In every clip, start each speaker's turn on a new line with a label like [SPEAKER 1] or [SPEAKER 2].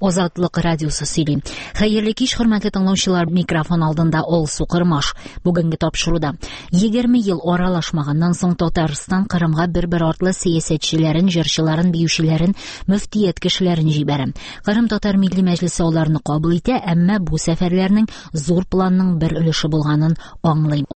[SPEAKER 1] Азатлык радиосы сөйли. Хәерле кич, хөрмәтле тыңлаучылар, микрофон алдында ул Сукырмаш. Бүгенге тапшыруда 20 ел аралашмаганнан соң Татарстан Кырымга бер-бер артлы сәясәтчеләрен, җырчыларын, биючеләрен, мөфтият кешеләрен җибәрә. Кырым Татар Милли Мәҗлесе аларны кабул итә, әмма бу сәфәрләрнең зур планның бер өлеше булганын аңлый.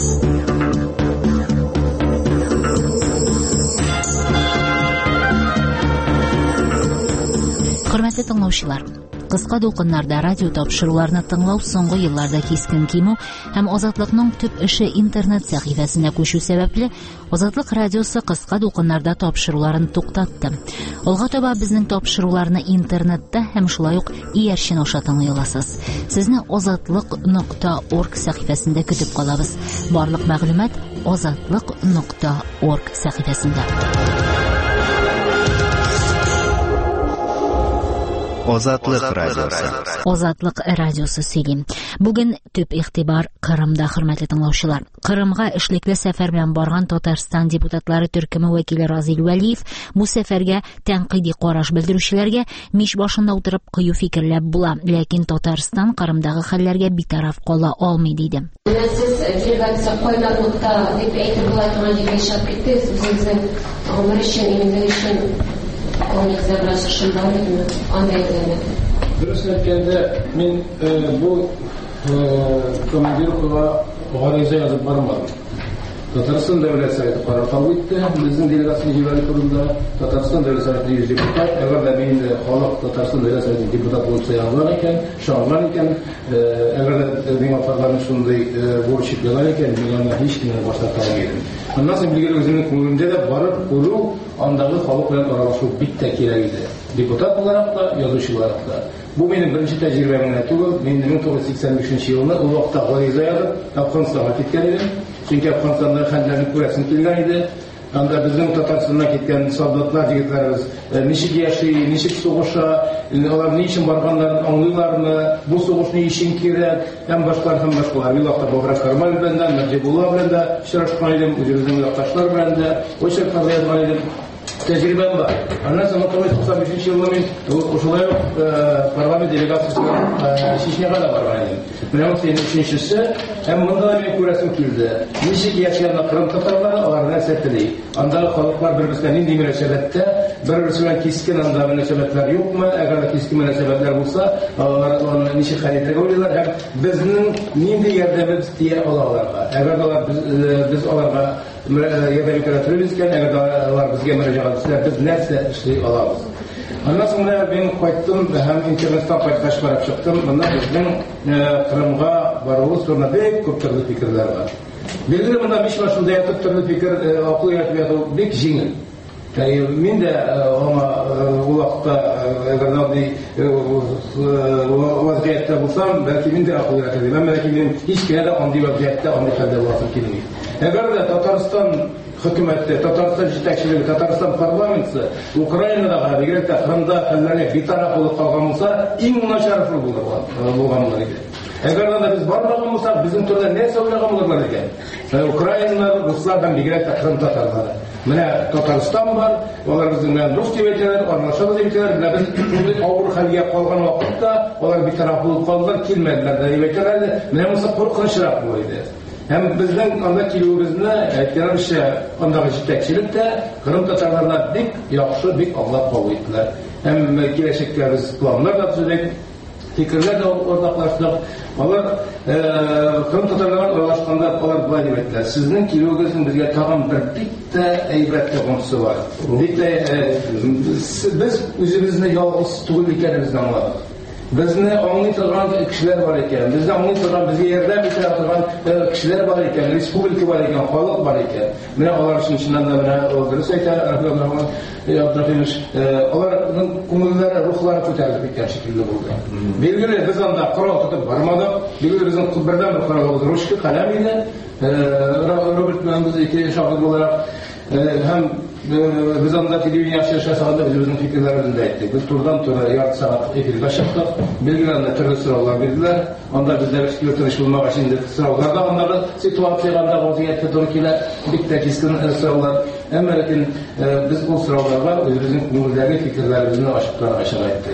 [SPEAKER 1] Хөрмәтле тыңлаучылар, кыска дулкыннарда радио тапшыруларны тыңлау соңгы елларда кискен кимү һәм Азатлыкның төп эше интернет сәхифәсенә күчү сәбәпле Азатлык радиосы кыска дулкыннарда тапшыруларын туктатты. Алга таба безнең тапшыруларны интернетта һәм шулай ук иярчен аша тыңлый аласыз. Сезне azatlык.org сәхифәсендә көтеп калабыз. Барлык мәгълүмат azatlык.org сәхифәсендә.
[SPEAKER 2] Азатлык радиосы.
[SPEAKER 1] Азатлык радиосы сөйли. Бүген төп игътибар Кырымда, хөрмәтле тыңлаучылар. Кырымга эшлекле сәфәр белән барган Татарстан депутатлары төркеме вәкиле Разил Вәлиев бу сәфәргә тәнкыйди караш белдерүчеләргә мич башында утырып кыю фикерләп була, ләкин Татарстан Кырымдагы хәлләргә битараф кала алмый диде.
[SPEAKER 3] Сез делегация кайдан нукта дип әйтеп була торган җиргә чыгып киттегез, үзегезнең гомер өчен, иминлек өчен.
[SPEAKER 4] Дөрес әйткәндә, мин бу командировкага гариза язып бармадым. Татарстан дәүләт советы карар кабул итте. Безнең делегация җибәрү турында Татарстан дәүләт советы депутат, әгәр дә мин халык Татарстан дәүләт советы депутат булса ягылган икән, шагылган икән, әгәр дә миңа парламент шундый бурыч юклар икән, мин аны һич кенә башта калмыйм. Аннан соң билгеле үземнең күңелемдә дә барып күрү, андагы халык белән аралашу бик тә кирәк иде. Депутат буларак та, язучы буларак та. Бу минем беренче тәҗрибәм генә түгел. Мин 1985 елда ул вакытта гариза язып, Афганстанга киткән идем. Чөнки Афганстанда хәлләрне күрәсем килгән иде. Анда безнең Татарстаннан киткән солдатлар, егетләребез ничек яши, ничек сугыша, алар ни өчен барганнарын аңлыйлармы, бу сугыш ни өчен кирәк, һәм башкалар. Бу вакытта Бограк Кармал белән дә, Мәҗибулла белән дә очрашкан идем, үзебезнең якташлар белән дә, очраклар язган идем. Тәҗрибәм бар. Аннан соң 1995 елда мин ошолай парламент делегациясенә Чечняга да барган идем. Менә ул өченчесе, һәм монда да мин күрәсем килде. Ничек яшәгән Кырым татарлары, алар нәрсә тели. Андагы халыклар бер-берсенә нинди мөнәсәбәттә, бер-берсе белән кискен анда мөнәсәбәтләр юкмы? Әгәр дә кискен мөнәсәбәтләр булса, алар ничек хәлитрәгә уйлыйлар һәм безнең нинди ярдәмебез тия алаларга. Әгәр дә без аларга ярдәм итәрбез икән, әгәр дә алар безгә мөрәҗәгать итсә, без нәрсә эшли алабыз. Аннан соң мин кайттым һәм интернеттан кайткач барып чыктым. Монда безнең Кырымга баруыбыз турында бик күп төрле фикерләр бар. Билгеле, монда мич башында ятып төрле фикер акыл ятып бик җиңел. Мин дә ул вакытта әгәр вазгыятьтә булсам, бәлки мин дә акыл ятып, бәлки мин һич кенә дә андый вазгыятьтә, андый хәлдә буласым килми. Әгәр дә Татарстан хөкүмәте, Татарстан җитәкчелеге, Татарстан парламенты Украинадагы, бигрәк тә Кырымда хәлләргә битараф булып калган булса, иң начар булган иде. Әгәр дә без бармаган булсак, безнең турыда нәрсә уйлаган булырлар икән? Украиналар, руслар һәм бигрәк тә Кырым татарлары. Менә Татарстан бар, алар безнең рус дип әйтәләр, аралашабыз дип әйтәләр, без авыр хәлгә калган вакытта алар битараф булып калдылар, килмәделәр дип әйтәләр. Менә монысы куркынычрак булды иде. Һәм безнең анда килүебезне әйткәнчә, андагы җитәкчелек тә Кырым татарларына бик яхшы, бик аңлап кабул иттеләр. Һәм киләчәккә без планнар да төзедек, фикерләр дә уртаклаштык. Алар Кырым татарлары аралашканда алар булай дип әйттеләр: "Сезнең килүегезнең безгә тагын бер бик тә әйбәт тәгъмысы бар. Бик тә без үзебезне ялгыз түгел икәнебезне аңладык. Безне аңлый торган кешеләр бар икән, безне аңлый торган, безгә ярдәм итә торган кешеләр бар икән, республика бар икән, халык бар икән. Менә алар өчен чыннан да менә дөрес әйтә Абдрахимович, аларның күңелләре, рухлары күтәрелеп киткән шикелле булды. Билгеле, без анда корал тотып бармадык. Билгеле, безнең бердән бер коралыбыз ручка, каләм иде. Роберт белән без ике шагыйрь буларак һәм biz anda televizyonda yaşasağında özümüzün fikirlerini de ettik. Biz turdan yarım saat efirde çıktık. Bilgilerinde türlü sırallar verdiler. Onda bizler götürüş bulmak için de sırallarda onları situasyonda vaziyette dururken bir tek iskin sırallar. Ama lakin biz bu sırallarda özümüzün kumulları fikirlerimizin aşıklarını aşağı ettik.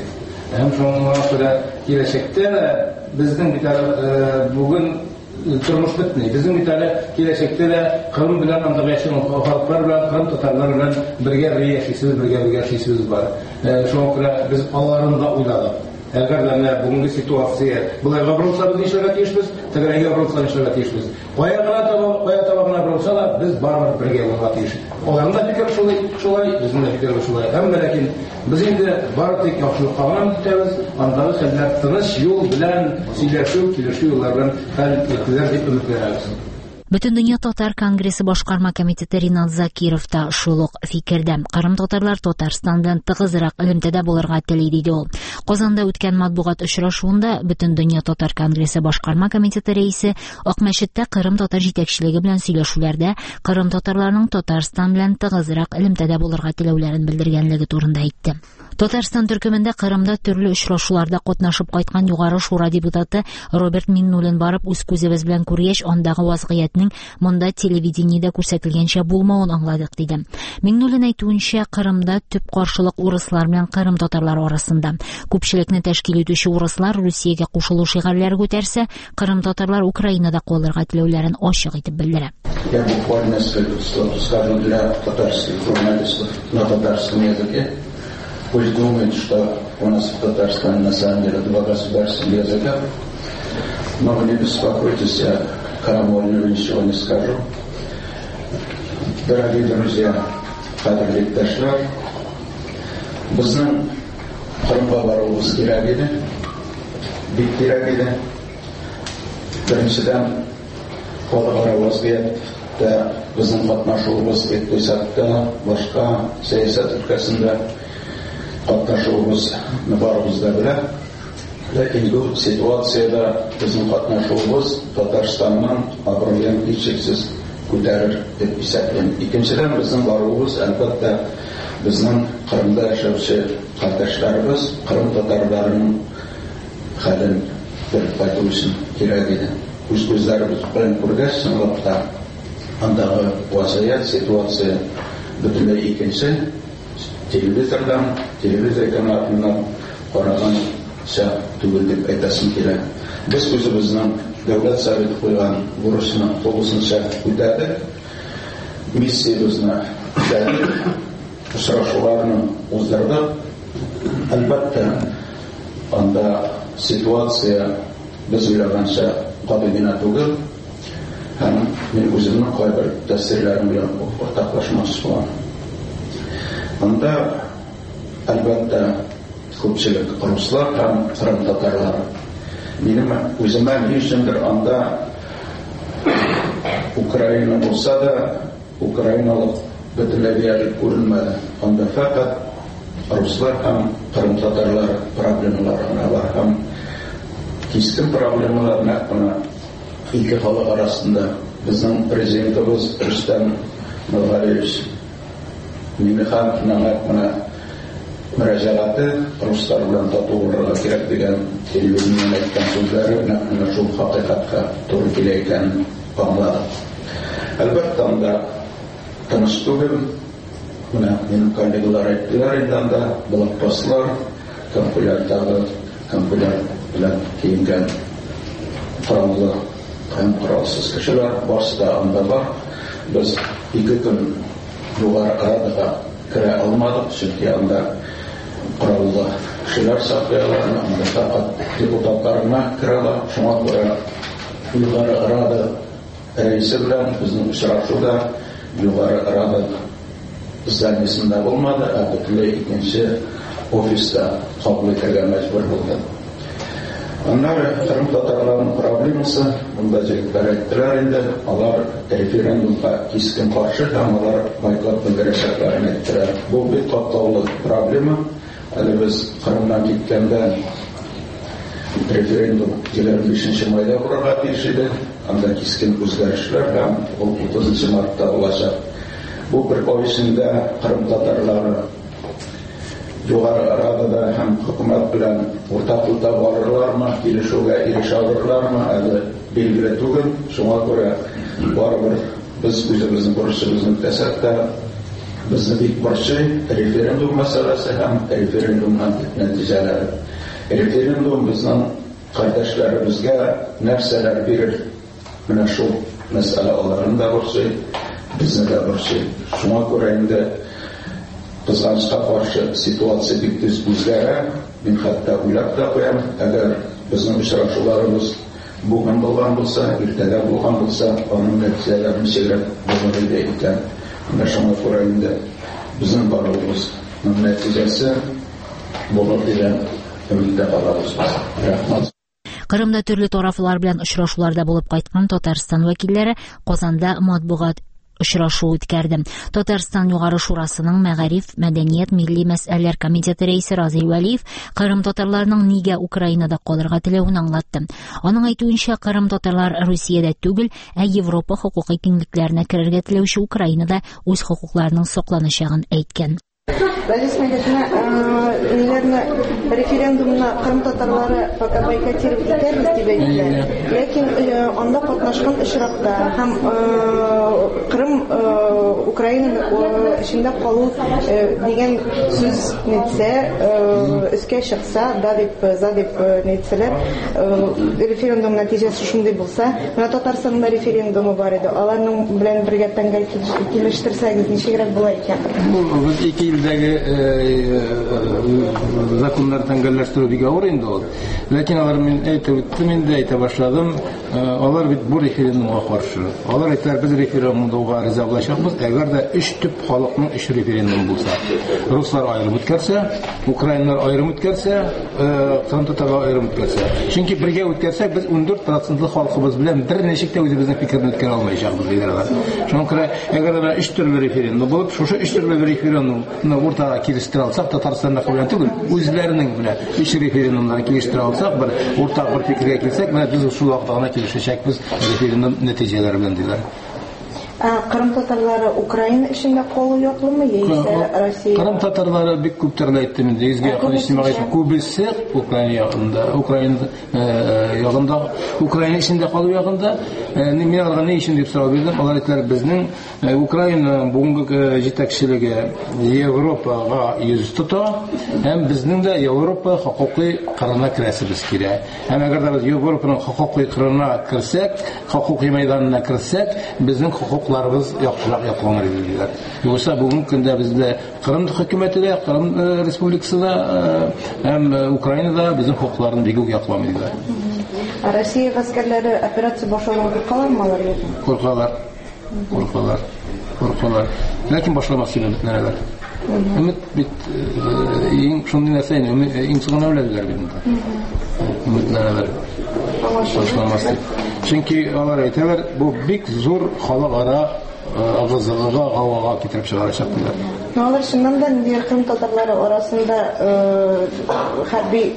[SPEAKER 4] Һәм шуңа күрә киләчәктә безнең бит бүген тормыш бетмей. Безнең бит киләчәктә дә Кырым белән анда яшәгән халыклар белән, Кырым татарлары белән бергә яшисебез бар. Шуңа күрә без аларны да уйладык. Әгәр дә бүгенге ситуация булайга булса, без нишләргә тиешбез, тегерәгә булса нишләргә тиешбез. Кая табагына булса да, без барыбер бергә булырга тиеш. Аларның да фикере шулай, безнең дә фикеребез шулай. Әмма ләкин без инде бары тик яхшылыкка гына итәбез, андагы хәлләр тыныч юл белән сөйләшү, килешү юллар белән хәл ителер дип өметләнәбез.
[SPEAKER 1] Бөтендөнья татар конгрессы башкарма комитеты Ринат Закиров та шул ук фикердә. Кырым татарлар Татарстан белән тыгызрак элемтәдә булырга тели диде ул. Казанда үткән матбугат очрашуында Бөтендөнья татар конгрессы башкарма комитеты рәисе Акмәчеттә Кырым татар җитәкчелеге белән сөйләшүләрдә Кырым татарларының Татарстан белән тыгызрак элемтәдә булырга теләүләрен белдергәнлеге турында әйтте. Татарстан төркемендә Кырымда төрле очрашуларда катнашып кайткан югары шура депутаты Роберт Миннулин барып үз күзебез белән күргәч, андагы вазгыятьнең монда телевидениедә күрсәтелгәнчә булмавын аңладык диде. Миннулин әйтүенчә, Кырымда төп каршылык урыслар белән Кырым татарлары арасында. Күпчелекне тәшкил итүче урыслар Русиягә кушылу шигарьләре күтәрсә, Кырым татарлар Украинада калырга теләүләрен ачык итеп белдерә.
[SPEAKER 5] Я буквально скажу для татарских журналистов на татарском языке. Пусть думают, что у нас в Татарстане на самом деле два государственных языка, но вы не беспокойтесь, я крамольного ничего не скажу. Дорогие друзья, кадрлы иптәшләр, безнең Кырымга баруыбыз кирәк иде, бик кирәк иде. Беренчедән, халыкара вазгыятьтә безнең катнашуыбыз икътисадта, башка сәясәт өлкәсендә катнашуыбыз барыбызда белә. Ләкин бу ситуациядә безнең катнашуыбыз Татарстанның абруен һичшиксез күтәрер дип исәпләйм. Икенчедән, безнең баруыбыз әлбәттә безнең Кырымда яшәүче кардәшләребез, Кырым татарларының хәлен белеп кайту өчен кирәк иде. Үз күзләребез белән күргәч, чынлыкта андагы вазгыять, ситуация бөтенләй икенче. Телевизор каналыннан караганча түгел дип әйтәсем килә. Без үзебезнең дәүләт советы куйган бурычны тулысынча үтәдек. Миссиябызны үтәдек. Очрашуларны уздырдык. Әлбәттә, анда ситуация без уйлаганча гади генә түгел. Һәм мин үземнең кайбер тәэсирләрем белән уртаклашмакчы булам. Анда әлбәттә күпчелек руслар һәм Кырым татарлары. Минем үземә ни өчендер анда Украина булса да, украиналык бөтенләй күренмәде. Анда фақат руслар һәм Кырым татарлары проблемалары бар. Һәм кискен проблемалар нәкъ ике халык арасында безнең президентыбыз Рөстәм Миңнеханович Миңнехановның мөрәҗәгате руслар белән тату булырга кирәк дигән телевидениедә әйткән сүзләре нәкъ шул хакыйкатькә туры килә икәнен аңладык. Әлбәттә, анда тыныч түгел. Менә минем коллегалар әйттеләр, инде анда блокпостлар, кампуляр белән киенгән кораллы һәм коралсыз кешеләр барысы да анда бар. Без 2 көн югары арадага керә алмадык, чөнки анда кораллы кешеләр саклыйлар, анда фақат депутатларына керәләр. Шуңа күрә югары арада рәисе белән безнең очрашуда югары арада зданиясында булмады, ә бөтенләй икенче офиста кабул итәргә мәҗбүр булды. Аннары Кырым татарларының проблемасы, монда җегетләр әйттеләр инде, алар референдумга кискен каршы һәм алар бойкот белдерәчәкләрен әйттеләр. Бу бик катлаулы проблема. Әле без Кырымнан киткәндә референдум 25 майда булырга тиеш иде. Анда кискен үзгәрешләр һәм 30 мартта булачак. Бу бер ай эчендә Кырым татарлары югары арадада һәм хөкүмәт белән уртаклыкта барырлармы, килешүгә ирешә алырлармы, әле билгеле түгел. Шуңа күрә барыбер без үзебезнең бурычыбызны үтәсәк тә, Безнең бик борчый референдум мәсьәләсе һәм референдумнан нәтиҗәләре. Референдум безнең кардәшләребезгә нәрсәләр бирер? Менә шул мәсьәлә аларны да борчый, безне дә борчый. Шуңа күрә инде кызганычка каршы ситуация бик тиз үзгәрә. Мин хәтта уйлап та куям, әгәр безнең очрашуларыбыз бүген булган булса, иртәгә булган булса, аның нәтиҗәләре ничегрәк булыр иде икән. Менә шуңа күрә инде безнең барлыгыбыз нәтиҗәсе булыр дигән өмиддә калабыз. Рәхмәт.
[SPEAKER 1] Кырымда төрле тарафлар белән очрашуларда булып кайткан Татарстан вәкилләре Казанда матбугат очрашу үткәрде. Татарстан Югары Шурасының Мәгариф, Мәдәният, Милли мәсьәләләр комитеты рәисе Разил Вәлиев Кырым татарларының нигә Украинада калырга теләвен аңлатты. Аның әйтүенчә, Кырым татарлар Русиядә түгел, ә Европа хокукый киңлекләренә керергә теләүче Украинада үз хокукларының сакланачагын әйткән.
[SPEAKER 6] Референдумна Кырым татарлары пока бойкотировать итәрбез дип әйттеләр. Ләкин анда катнашкан очракта һәм Кырым Украина эчендә калу дигән сүз нитсә, өскә чыкса, за дип нитсәләр, референдум нәтиҗәсе шундый булса, менә Татарстанда референдумы бар иде. Аларның белән бергә тәңгәл килештерсәгез, ничегрәк була икән?
[SPEAKER 4] Без ике илдәге законнар тәңгәлләштерү бик авыр инде ул. Ләкин алар мин әйтә башладым, алар бит бу референдумга каршы. Алар әйтәләр, без референдумга риза булачакбыз, әгәр дә 3 төп халыкның 3 референдум булса. Руслар аерым үткәрсә, украиннар аерым үткәрсә, Кырым татарлар аерым үткәрсә. Чөнки бергә үткәрсәк, без 14% халкыбыз белән бер ничек тә үзебезнең фикерне үткәрә алмаячакбыз диләр. Шуңа күрә, әгәр дә 3 төрле референдум булып, шушы 3 төрле референдумны уртага килештерә алсак, Татарстанда белән түгел, үзләренең белән 3 референдумнан килештерә алсак, бер уртак бер фикергә килсәк, менә без шул вакытта гына килешәчәкбез референдум нәтиҗәләре белән диләр.
[SPEAKER 6] Кырым татарлары Украина эчендә калу яклымы, яисә Россия?
[SPEAKER 4] Кырым татарлары бик күп төрле әйттем инде. Изге якынчылыгы күбесе Украина ягында, Украина эчендә калу ягында. Мин аларга ни өчен дип сорау бирдем. Алар әйттеләр, безнең Украина бүгенге җитәкчелеге Европага йөз тота, һәм безнең дә Европа хокукый кырына керәсебез кирәк. Һәм әгәр дә без Европаның хокукый кырына керсәк, хокукый мәйданына керсәк, безнең хокукларыбыз яхшырак якланыр диделәр. Югыйсә бүгенге көндә бездә Кырым хөкүмәтендә, Кырым республикасында һәм Украинада безнең хокукларны бик үк якламый диләр.
[SPEAKER 6] Россия гаскәрләре операция башлауга куркалармы алар юкмы? Куркалар. Ләкин башламас өчен үтенәләр. Өмет бит иң шундый нәрсә, иң соңына үләләр бит инде. Үтенәләр. Башламас. Чөнки алар әйтәләр, бу бик зур халыкара агызыгыга, гавага китереп чыгарачак диләр. Алар шуннан да Кырым татарлары арасында хәрби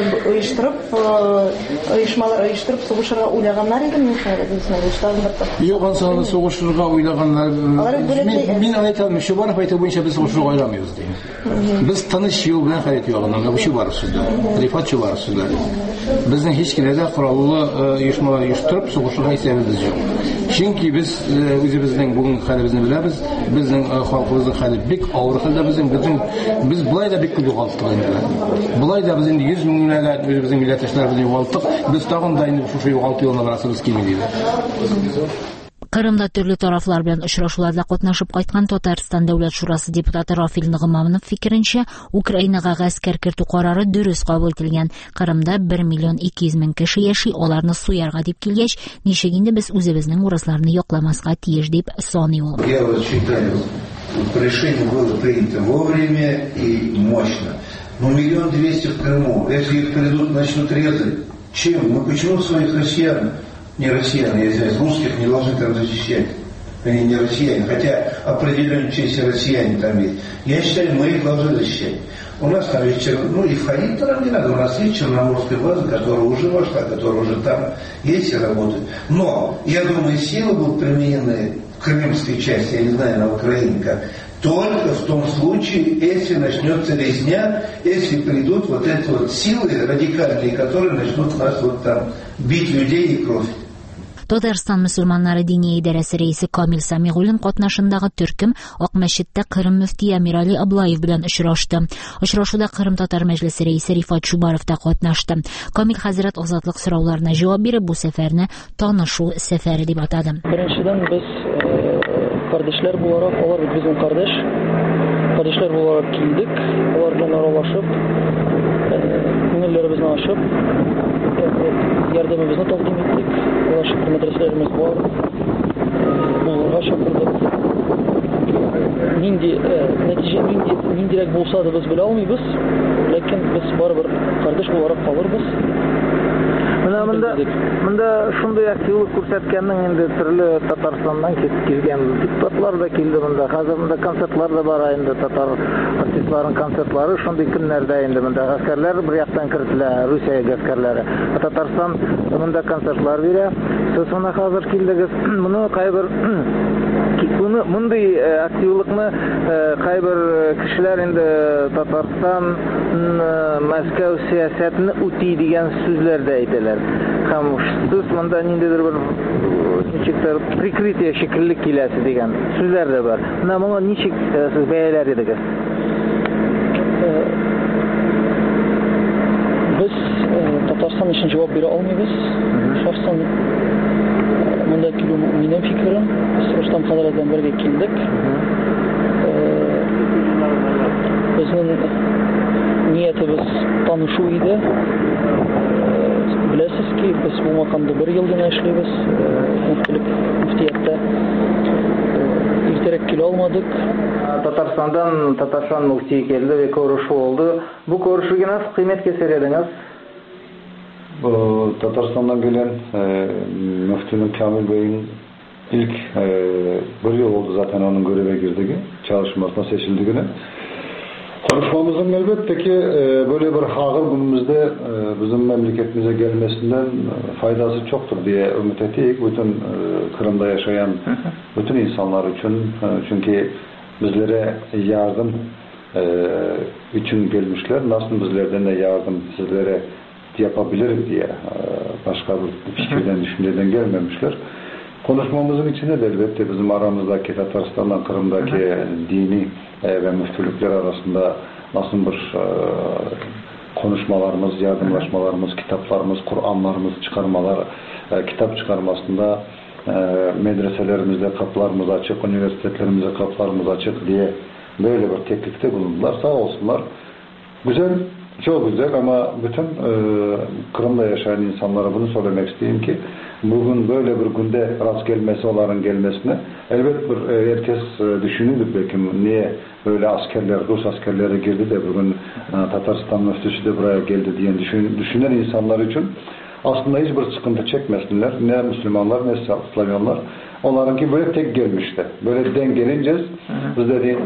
[SPEAKER 6] оешмалар оештырып сугышырга уйлаганнар идеме?
[SPEAKER 4] Юк, ансаны сугышырга уйлаганнар. Мин әйтәм, Шубаров әйтә буенча без сугышырга уйламыйбыз дигән. Без тыныч юл белән хәрәкәт ягыннан, бу Шубаров сүзләре, Рифат Шубаров сүзләре. Безнең һич киләдә кораллы оешмалар оештырып сугышырга исәбебез юк. Чөнки без үзебезнең бүген хәлебезне беләбез, безнең халкыбызның хәле бик авыр хәлдә, без булай да бик күп югалтык инде. Булай да без инде 100 меңләгән үзебезнең милләттәшләребезне югалтык, без тагын да инде шушы югалту юлына барасыбыз килми диде.
[SPEAKER 1] Кырымда төрле тарафлар белән очрашуларда катнашып кайткан Татарстан Дәүләт Шурасы депутаты Рафил Нигъманов фикеренчә, Украинага гаскәр кертү карары дөрес кабул ителгән. Кырымда 1,2 миллион кеше яши, аларны суярга дип килгәч, ничек инде без үзебезнең урысларны якламаска тиеш дип саный ул.
[SPEAKER 7] Я вот считаю, решение было принято вовремя и мощно. Но 1,2 миллиона в Крыму, если их придут, начнут резать. Чем? Мы почему своих россиян, не россиян, я извиняюсь, русских не должны там защищать? Они не россияне, хотя определенная часть россияне там есть. Я считаю, мы их должны защищать. У нас там есть, и входить туда не надо, у нас есть черноморская база, которая уже вошла, которая уже там есть и работает. Но, я думаю, силы будут применены в крымской части, я не знаю, на Украине как, только в том случае, если начнется резня, если придут вот эти вот силы радикальные, которые начнут нас вот там бить людей и кровь.
[SPEAKER 1] Татарстан мөселманнары дини идарәсе рәисе Камил Самигуллин катнашындагы төркем Ак мәчеттә Кырым мөфти Амирали Аблаев белән очрашты. Очрашуда Кырым татар мәҗлесе рәисе Рифат Шубаров та катнашты. Камил хәзрәт азатлык сорауларына җавап биреп, бу сәфәрне танышу сәфәре дип атады.
[SPEAKER 8] Беренчедән без кардәшләр буларак, алар безнең кардәшләр буларак килдек, алар белән аралашып, күңелләребезне ачып, ярдәмебезне тәкъдим иттек. Алар шәһәр мәдрәсәләребез бар, булырга чакырдык. Ниндирәк булса да без белә алмыйбыз, ләкин без барыбер кардәш буларак калырбыз.
[SPEAKER 9] Монда шундый активлык күрсәткәннең инде төрле Татарстандан килгән депутатлар да килде монда. Хәзер монда концертлар да бар инде, татар артистларның концертлары шундый көннәрдә инде монда гаскәрләр бер яктан кертелә, Русия гаскәрләре. Татарстан монда концертлар бирә. Сез моны хәзер килдегез. Моны кайбер мондый активлыкны кайбер кешеләр инде Татарстан Мәскәү сәясәтне үти дигән сүзләр дә әйтәләр. Һәм сез монда ниндидер бер ничектер прикрытие шикелле киләсе дигән сүзләр дә бар. Менә моны ничек сез бәяләр идегез?
[SPEAKER 8] Без Татарстан өчен җавап бирә алмыйбыз. Шәхсән монда килү минем фикерем, без Рустам хәзрәттән бергә килдек. Безнең ниятебез танышу иде. Беләсез ки, без бу макамда 1 ел гына эшлибез. Мөфтияттә иртәрәк килә алмадык.
[SPEAKER 9] Татарстан мөфтие келди ve көрүшү oldu. Bu көрүшүгө nasıl кыйммет кесередиңиz?
[SPEAKER 10] Bu Tataristan'dan gelen müftünün Kamil Bey'in ilk 1 yıl oldu zaten onun göreve girdiği, çalışmasına seçildiğine. Konuşmamızın elbette ki böyle bir ağır günümüzde bizim memleketimize gelmesinden faydası çoktur diye ümit ettik. Bütün Kırım'da yaşayan bütün insanlar için. Çünkü bizlere yardım için gelmişler. Nasıl bizlerden de yardım sizlere yapabilirim diye başka bir fikirden, düşünceden gelmemişler. Konuşmamızın içinde de elbette bizim aramızdaki Tataristan'dan Kırım'daki dini ve müftülükler arasında nasıl bir konuşmalarımız, yardımlaşmalarımız, kitaplarımız, Kur'anlarımız çıkarmalar, kitap çıkarmasında medreselerimizde kapılarımız açık, üniversitelerimize kapılarımız açık diye böyle bir teklifte bulundular. Sağ olsunlar. Güzel, çok güzel ama bütün Kırım'da yaşayan insanlara bunu söylemek isteyeyim ki bugün böyle bir günde rast gelmesi, onların gelmesine elbette herkes düşünürdü belki niye böyle askerler, Rus askerleri girdi de bugün Tataristan müftüsü de buraya geldi diye düşünen insanlar için aslında hiçbir sıkıntı çekmesinler. Ne Müslümanlar ne Slavyanlar. Onlarınki böyle tek gelmişti. Böyle denk gelince biz dediğim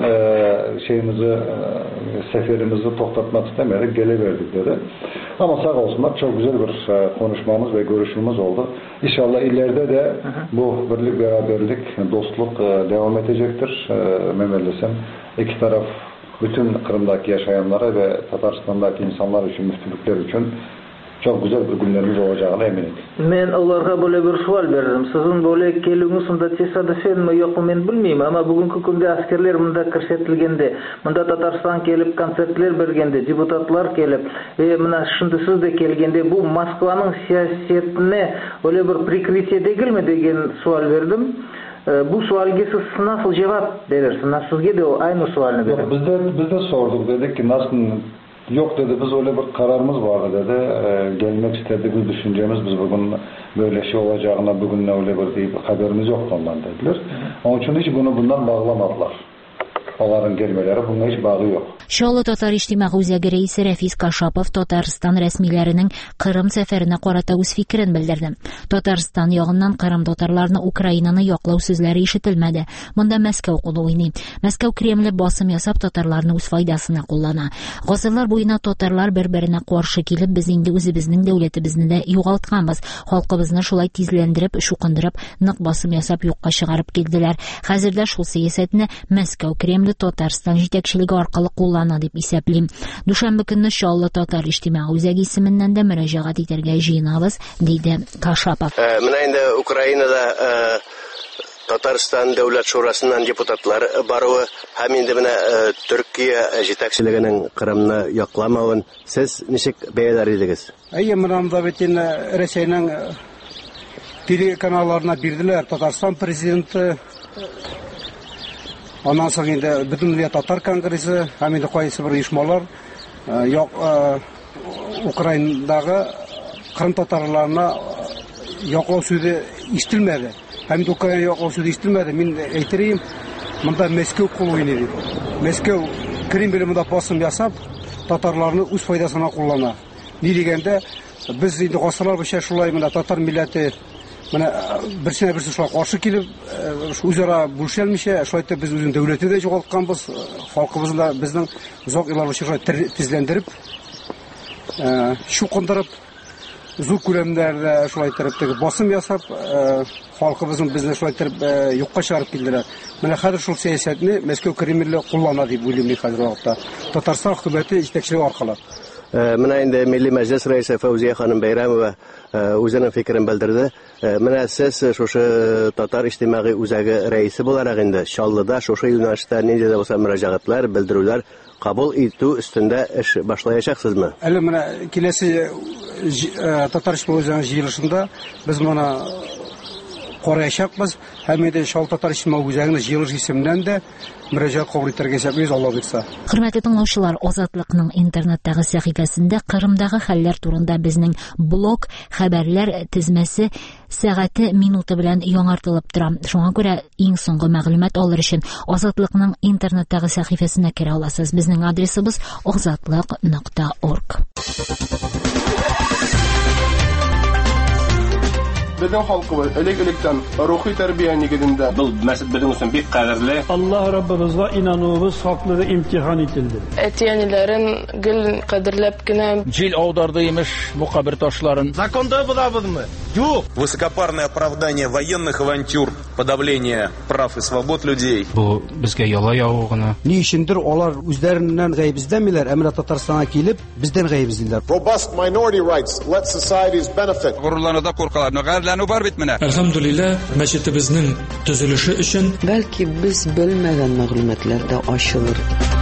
[SPEAKER 10] seferimizi toktatmak istemeyerek geliverdik dedi. Ama sağ olsunlar çok güzel bir konuşmamız ve görüşümüz oldu. İnşallah ileride de bu birlik, beraberlik, dostluk devam edecektir. Memellesem iki taraf bütün Kırım'daki yaşayanlara ve Tataristan'daki insanlar için, müftülükler için çok güzel bir günlerimiz olacağına eminim.
[SPEAKER 9] Ben onlara böyle bir sual veririm. Sizin böyle keliniz bunda tesadüfen mi yok mu ben bilmiyorum ama bugünkü günde askerler bunda kırsetilgende, bunda Tataristan gelip konsertler bergende, deputatlar gelip ve şimdi siz de kelgende bu Moskva'nın siyasetine öyle bir prikritye değil mi degen sual verdim. Bu sualga siz nasıl cevap verirsiniz? Sizge de aynı sualını verin.
[SPEAKER 10] Biz de sorduk, dedik ki nasıl yok dedi, biz öyle bir kararımız vardı dedi. Gelmek istediğimiz düşüncemiz, biz bugün böyle şey olacağına bugün ne öyle bir deyip haberimiz yoktu ondan dediler. Onun için hiç bunu bundan bağlamadılar. Onların gelmeleri bununla hiç bağı yok.
[SPEAKER 1] Şolı Tatar İçtimai үзәге рәисе Рәфис Кашапов Татарстан рәсмиләренең Кырым сәфәренә карата үз фикерен белдерде. Татарстан ягыннан Кырым татарларны Украинаны яклау сүзләре ишетелмәде. Монда Мәскәү кулы уйный. Мәскәү Кремле басым ясап татарларны үз файдасына куллана. Гасырлар буена татарлар бер-беренә каршы килеп, без инде үзебезнең дәүләтебезне дә югалтканбыз. Халкыбызны шулай тизләндереп, шукындырып, нык басым ясап юкка чыгарып килделәр. Хәзердә шул сәясәтне Мәскәү Кремле Татарстан җитәкчелеге аркылы куллана. куллана дип исәплим. Дүшәмбе көнне Чаллы татар иҗтимагый үзәге исеменнән дә мөрәҗәгать итәргә җыенабыз, диде Кашапов.
[SPEAKER 11] Менә инде Украинада Татарстан дәүләт шурасыннан депутатлар баруы һәм инде менә Төркия җитәкчелегенең Кырымны якламавын сез ничек бәяләр идегез?
[SPEAKER 12] Менә бит Россиянең телеканалларына бирделәр. Татарстан президенты, аннан соң инде бөтенләй татар конгрессы һәм инде кайсы бер оешмалар Украинадагы Кырым татарларына яклау сүзе ишетелмәде. Һәм Украина яклау сүзе ишетелмәде. Мин әйтерим, монда Мәскәү кул уйный. Мәскәү Кремль монда басым ясап, татарларны үз файдасына куллана. Ни дигәндә, без инде гасырлар буенча шулай менә татар милләте менә берсенә берсе шулай каршы килеп, үзара бүлешәлмичә, шулай итеп без үзенең дәүләтне дә югалтканбыз, халкыбызны да безнең озак еллар буенча шулай тизләндереп, шукындырып, зур күләмдә шулай итеп басым ясап, халкыбызны безне шулай итеп юкка чыгарып килделәр. Менә хәзер шул сәясәтне Мәскәү Кремле куллана дип уйлыйм хәзер вакытта. Татарстан хөкүмәте җитәкчелеге аркылы.
[SPEAKER 11] Менә инде Милли Мәҗлес рәисе Фәүзия ханым Бәйрәмова үзенең фикерен белдерде. Менә сез шушы татар иҗтимагый үзәге рәисе буларак инде Чаллыда шушы юнәлештә нинди дә булса мөрәҗәгатьләр, белдерүләр кабул итү өстендә эш башлаячаксызмы?
[SPEAKER 12] Әле менә киләсе татар иҗтимагый җыелышында без моны караячакбыз һәм инде Чаллы татар иҗтимагый үзәгенең җыелыш исеменнән дә мөрәҗәгать кабул итәргә җәбез Алла бирсә.
[SPEAKER 1] Хөрмәтле тыңлаучылар, Азатлыкның интернеттагы сәхифәсендә Кырымдагы хәлләр турында безнең блог хәбәрләр тезмәсе сәгате, минуты белән яңартылып тора. Шуңа күрә иң соңгы мәгълүмат алыр өчен Азатлыкның интернеттагы сәхифәсенә керә аласыз. Безнең адресыбыз azatlyk.org.
[SPEAKER 13] Безнең халкыбыз элек-электән рухи тәрбия нигезендә.
[SPEAKER 14] Бу мәсәл безнең өчен бик кадерле.
[SPEAKER 15] Аллаһ Раббыбызга инануыбыз хаклыгы имтихан ителде.
[SPEAKER 16] Әтиәниләрен гел кадерләп кенә
[SPEAKER 17] җил аударды имеш бу кабер ташларын.
[SPEAKER 18] Законда булабызмы? Юк. Высокопарное оправдание военных авантюр, подавление прав и свобод людей.
[SPEAKER 19] Бу безгә яла яу гына.
[SPEAKER 12] Ни өчендер алар үзләреннән гаебиздәмиләр, әмма Татарстанга килеп бездән гаебиздиләр.
[SPEAKER 20] Robust minority rights let societies benefit.
[SPEAKER 17] Горурлануда куркалар.
[SPEAKER 19] Әлхәмдүлилләһ, мәчетебезнең төзелеше өчен
[SPEAKER 21] бәлки без белмәгән мәгълүматлар да ачылыр.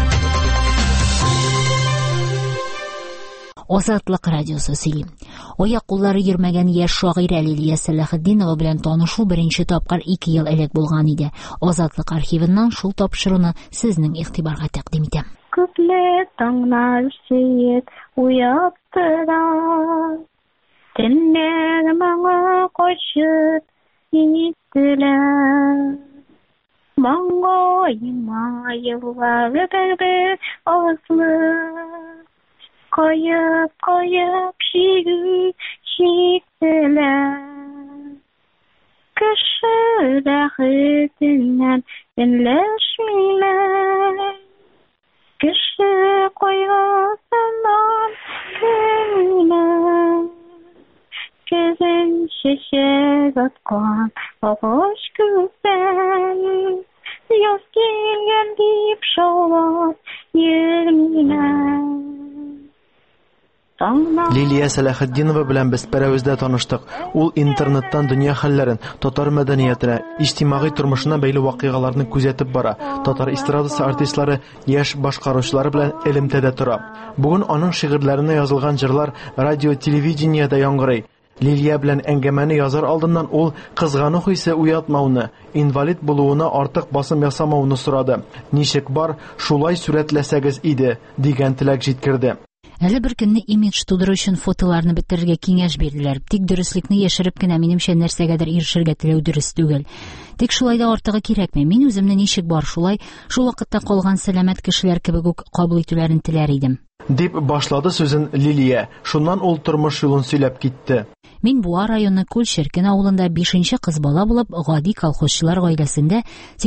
[SPEAKER 1] Азатлык радиосы сөйли. Аяк куллары йөрмәгән яшь шагыйрә Лилия Сәләхетдинова белән танышу беренче тапкыр 2 ел элек булган иде. Азатлык архивыннан шул тапшыруны сезнең игътибарга тәкъдим итәм.
[SPEAKER 22] Күпле таңнар сөйеп уяттыра. Теннәр маңа кочып ниттеләр. Маңгайыма еллары бер авызлы. Кайып шиктеләр. Кеше рәхетеннән тенләшмиләр. Кеше кайгысыннан көнләр. Көзен чәчәк аткан агач күзән, яз килгән дип шаулап йөрмиләр.
[SPEAKER 23] Лилия Сәләхетдинова белән без пәрәвездә таныштык. Ул интернеттан дөнья хәлләрен, татар мәдәниятенә, иҗтимагый тормышына бәйле вакыйгаларны күзәтеп бара. Татар эстрадасы артистлары, яшь башкаручылар белән элемтәдә тора. Бүген аның шигырьләренә язылган җырлар радио, телевидениедә яңгырый. Лилия белән әңгәмәне язар алдыннан ул кызгану хисе уятмауны, инвалид булуына артык басым ясамауны сорады. Ничек бар, шулай сүрәтләсәгез иде, дигән теләк җиткерде.
[SPEAKER 1] Әле бер көнне имидж тудыру өчен фотоларны бетерергә киңәш бирделәр. Тик дөреслекне яшереп кенә минемчә нәрсәгәдер ирешергә теләү дөрес түгел. Тик шулай да артыгы кирәкми. Мин үземне ничек бар шулай, шул вакытта калган сәламәт кешеләр кебек үк кабул итүләрен теләр идем.
[SPEAKER 23] дип башлады сүзен Лилия. Шуннан ул тормыш юлын сөйләп китте.
[SPEAKER 1] Мин Буа районы Күлшеркен авылында 5-нче кыз бала булып, гади колхозчылар гаиләсендә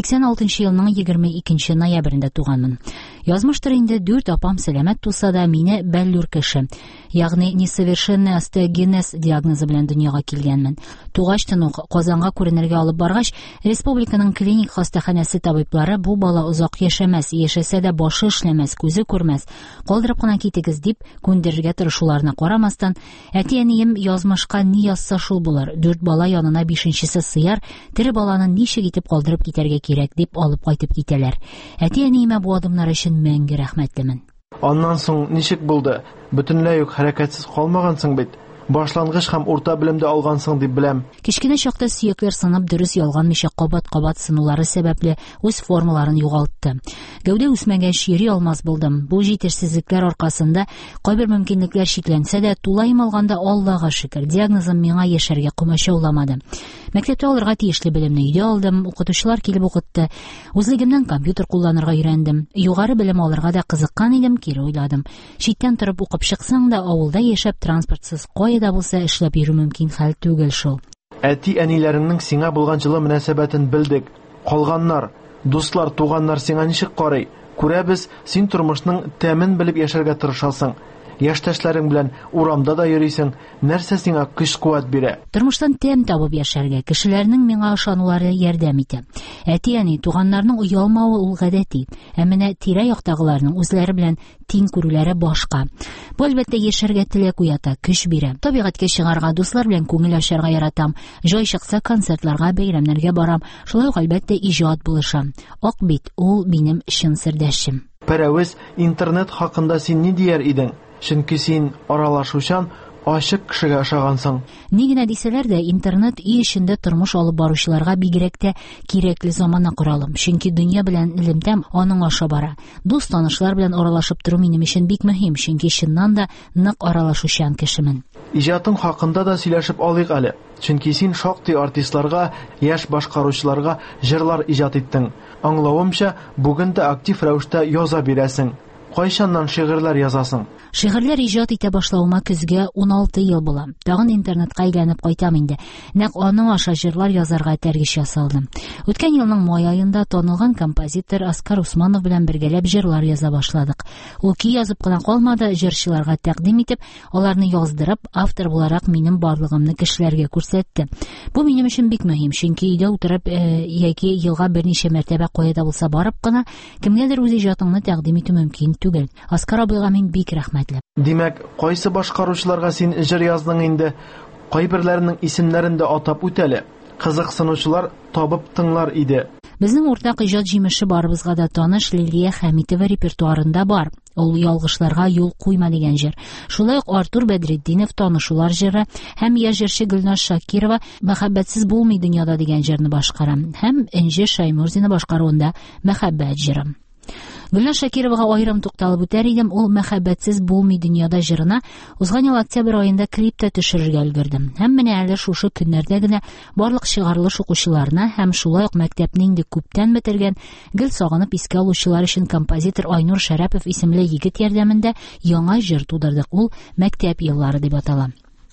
[SPEAKER 1] 86 елның 22 ноябрендә туганмын. Язмыштыр инде 4 апам сәламәт туса да, мине бәллүр кеше, ягъни несовершенный остеогенез диагнозы белән дөньяга килгәнмен. Тугачтан ук Казанга күренергә алып баргач, республиканың клиник хастаханәсе табиблары бу бала озак яшәмәс, яшәсә дә башы эшләмәс, күзе күрмәс, калдырып кына китегез дип күндерергә тырышуларына карамастан, әти-әнием язмышка ни язса шул булыр. 4 бала янына 5-нчесе сыяр, тере баланы ничек итеп калдырып китәргә кирәк дип алып кайтып китәләр. Әти-әниемә бу адымнар өчен мәңге рәхмәтлемен.
[SPEAKER 23] Аннан соң ничек булды? Бөтенләй үк хәрәкәтсез калмагансың бит. Башлангыч һәм урта белемдә алгансың дип беләм.
[SPEAKER 1] Кечкенә чакта сөякләр сынып, дөрес ялганмыйча кабат-кабат сынулары сәбәпле үз формаларын югалтты. Гәүдә үсмәгәч йөри алмас булдым. Бу җитешсезлекләр аркасында кайбер мөмкинлекләр шикләнсә дә, тулаем алганда Аллага шөкер, диагнозым миңа яшәргә комачауламады. Мәктәптә алырга тиешле белемне өйдә алдым, укытучылар килеп укытты. Үзлегемнән компьютер кулланырга өйрәндем. Югары белем алырга да кызыккан идем, кире уйладым. Читтән торып укып чыксаң да, авылда яшәп транспортсыз кайда булса эшләп йөрү мөмкин хәл түгел шул.
[SPEAKER 23] Әти-әниләреңнең сиңа булган җылы мөнәсәбәтен белдек. Калганнар, дуслар, туганнар сиңа ничек карый? Күрәбез, син тормышның тәмен белеп яшәргә тырышасың. Яшьтәшләрең белән урамда да йөрисең, нәрсә сиңа көч-куәт бирә?
[SPEAKER 1] Тормыштан тәм табып яшәргә кешеләрнең миңа ышанулары ярдәм итә. Әти-әни, туганнарның уялмавы ул гадәти, ә менә тирә-яктагыларның үзләре белән тиң күрүләре башка. Бу әлбәттә яшәргә теләк уята, көч бирә. Табигатькә чыгарга, дуслар белән күңел ачарга яратам. Җай чыкса концертларга, бәйрәмнәргә барам. Шулай ук әлбәттә иҗат булышам. Ак бит, ул минем чын сердәшем.
[SPEAKER 23] Пәрәвез, интернет хакында син ни дияр идең? Чөнки син аралашучан, ачык кешегә ошагансың.
[SPEAKER 1] Ни генә дисәләр дә, интернет үй эчендә тормыш алып баручыларга бигрәк тә кирәкле замана коралым. Чөнки дөнья белән элемтәм аның аша бара. Дус-танышлар белән аралашып тору минем өчен бик мөһим, чөнки чыннан да нык аралашучан кешемен.
[SPEAKER 23] Иҗатың хакында да сөйләшеп алыйк әле. Чөнки син шактый артистларга, яшь башкаручыларга җырлар иҗат иттең. Аңлавымча, бүген дә актив рәвештә яза бирәсең. Кайчаннан шигырьләр язасың?
[SPEAKER 1] Шигырьләр иҗат итә башлавыма көзгә 16 ел була. Тагын интернетка әйләнеп кайтам инде. Нәкъ аның аша җырлар язарга тәргиш ясалдым. Үткән елның май аенда танылган композитор Оскар Усманов белән бергәләп җырлар яза башладык. Ул ки язып кына калмады, җырчыларга тәкъдим итеп, аларны яздырып, автор буларак минем барлыгымны кешеләргә күрсәтте. Бу минем өчен бик мөһим, чөнки өйдә утырып яки елга берничә мәртәбә кайда булса барып кына кемгәдер үз иҗатыңны тәкъдим итү мөмкин түгел. Оскар абыйга мин бик рәхмәтле.
[SPEAKER 23] Димәк, кайсы башкаручыларга син җыр яздың инде? Кайберләренең исемнәрен дә атап үтәле. Кызыксынучылар табып тыңлар иде.
[SPEAKER 1] Безнең уртак иҗат җимеше барыбызга да таныш Лилия Хәмитова репертуарында бар. Ул ялгышларга юл куйма дигән җыр. Шулай ук Артур Бәдретдинов танышулар җыры һәм яшьҗырчы Гөлназ Шакирова мәхәббәтсез булмый дөньяда дигән җырны башкара. Һәм Энҗе Шаймурзина башкаруында мәхәббәт җыры. Гөлназ Шакировага аерым тукталып үтәр идем, ул мәхәббәтсез булмый дөньяда җырына узган ел октябрь аенда клипта төшерергә өлгердем. Һәм менә әле шушы көннәрдә генә барлык чыгарылыш укучыларына һәм шулай ук мәктәпне инде күптән бетергән, гел сагынып искә алучылар өчен композитор Айнур Шәрәпов исемле егет ярдәмендә яңа җыр тудырдык. Ул мәктәп еллары дип атала.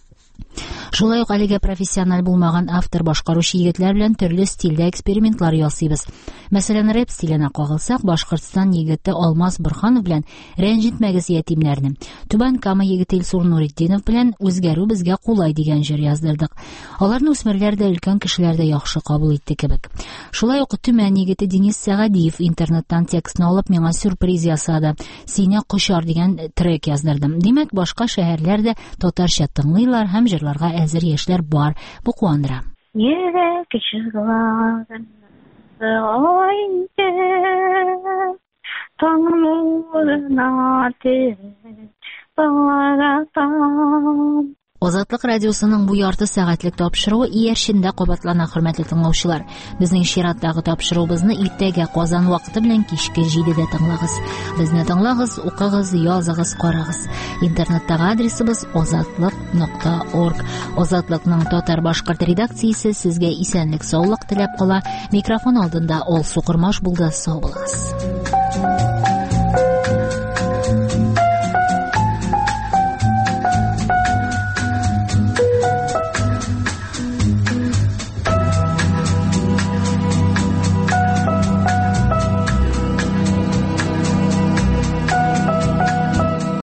[SPEAKER 1] Шулай ук әлегә профессиональ булмаган автор башкаручы егетләр белән төрле стильдә экспериментлар ясыйбыз. Мәсәлән, рэп стиленә кагылсак, Башкортстан егете Алмаз Борханов белән Рәнҗитмәгез ятимнәрне, Түбән Кама егете Илсур Нуретдинов белән Үзгәрү безгә кулай дигән җыр яздырдык. Аларны үсмерләр дә, өлкән кешеләр дә яхшы кабул итте кебек. Шулай ук Төмән егете Денис Сәгадиев интернеттан текстны алып миңа сюрприз ясады. Сине кошар дигән трек яздырдым. Димәк, башка шәһәрләрдә татарча тыңлыйлар һәм җырларга әзер яшьләр бар. Бу куандыра.
[SPEAKER 22] Йөрәк җырлаган айда таңнурына баратам.
[SPEAKER 1] Азатлык радиосының бу ярты сәгатьлек тапшыруы иярчендә кабатлана, хөрмәтле тыңлаучылар. Безнең чираттагы тапшыруыбызны иртәгә Казан вакыты белән кичке 7дә тыңлагыз. Безне тыңлагыз, укыгыз, языгыз, карагыз. Интернеттагы адресыбыз azatlyk.org. Азатлыкның татар-башкорт редакциясе сезгә исәнлек, саулык теләп кала. Микрофон алдында Ол Сукырмаш булды. Сау булыгыз.